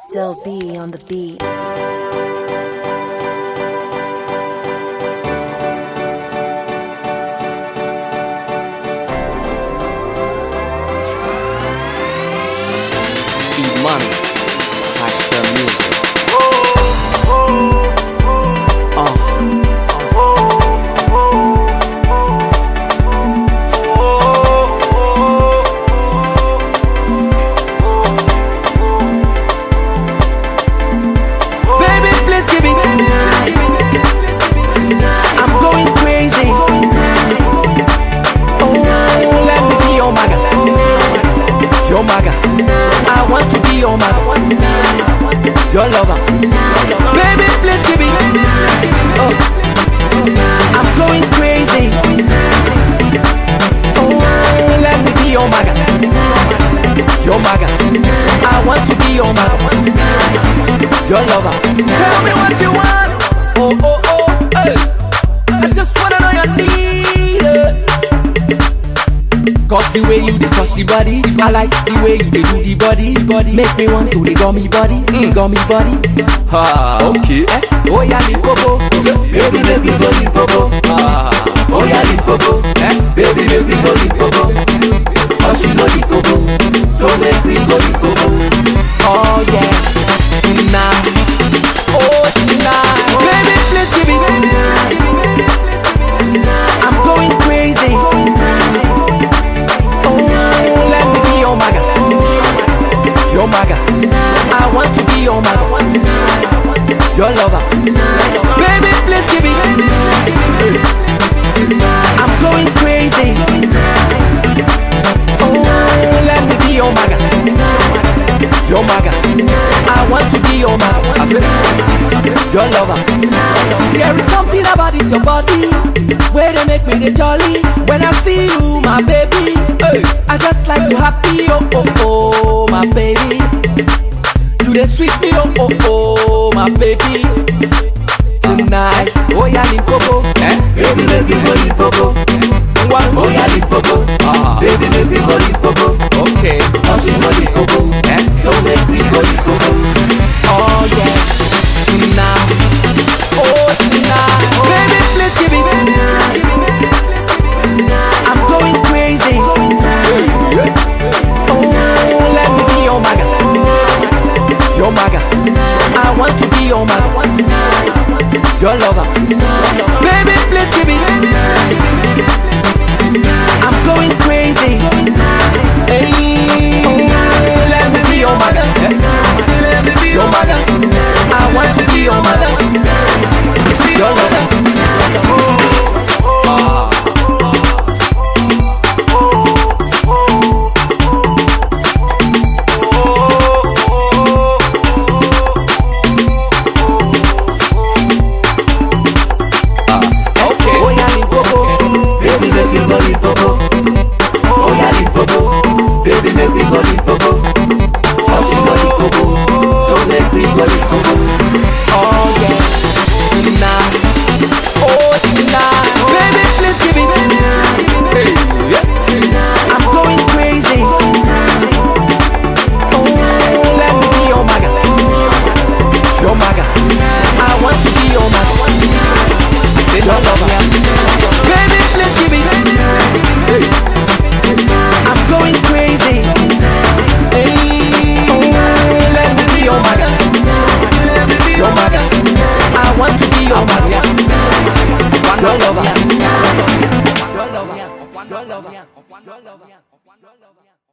Still be on the beat. E-Money, Five-Star Music. Baby, please give it. I'm going crazy. Oh, let me be your maga. Your maga. I want to be your maga. Your lover. Baby, please give it. Oh, I'm going crazy. Oh, let me be your maga. Your maga. I want to be your maga. Your lover. Tell me what you want. Oh, oh, oh, hey. I just wanna know your need. Cause the way you dey touch the body, I like the way you dey do the body. Make me want to the gummy body, gummy body. Okay. Oh yeah, Limpopo. Baby, make me go Limpopo. Oh yeah, Limpopo. Baby, make me go Limpopo. Oh, she go Limpopo. So make me go Limpopo. Oh yeah, tonight. Oh tonight. Baby, please give it. I'm going crazy. Oh, let me be your maga. Your maga. I want to be your maga. Your lover. Baby, please give it. I'm going crazy. Oh, let me be your maga. Your maga. I want to be your maga. I said, your lover. There is something about this your body where they make me the jolly. When I see you, my baby, hey, I just like to happy. Oh oh oh, my baby. You dey sweet me. Oh oh oh, my baby. Tonight, oh yeah, Limpopo. Baby, make me go Limpopo. Oh yeah, Limpopo. Baby, make me go Limpopo. Okay. Oh, she go Limpopo. So make me go Limpopo. Oh yeah, tonight. Oh tonight. Baby, please give it. I'm going crazy. Oh, let me be your maga. Your maga. I want to be your maga. Your lover. Baby, please give it. I'm going crazy. Hey, oh, let me be your maga. Let me be your maga. I want to be your maga. Your lover. Your lover.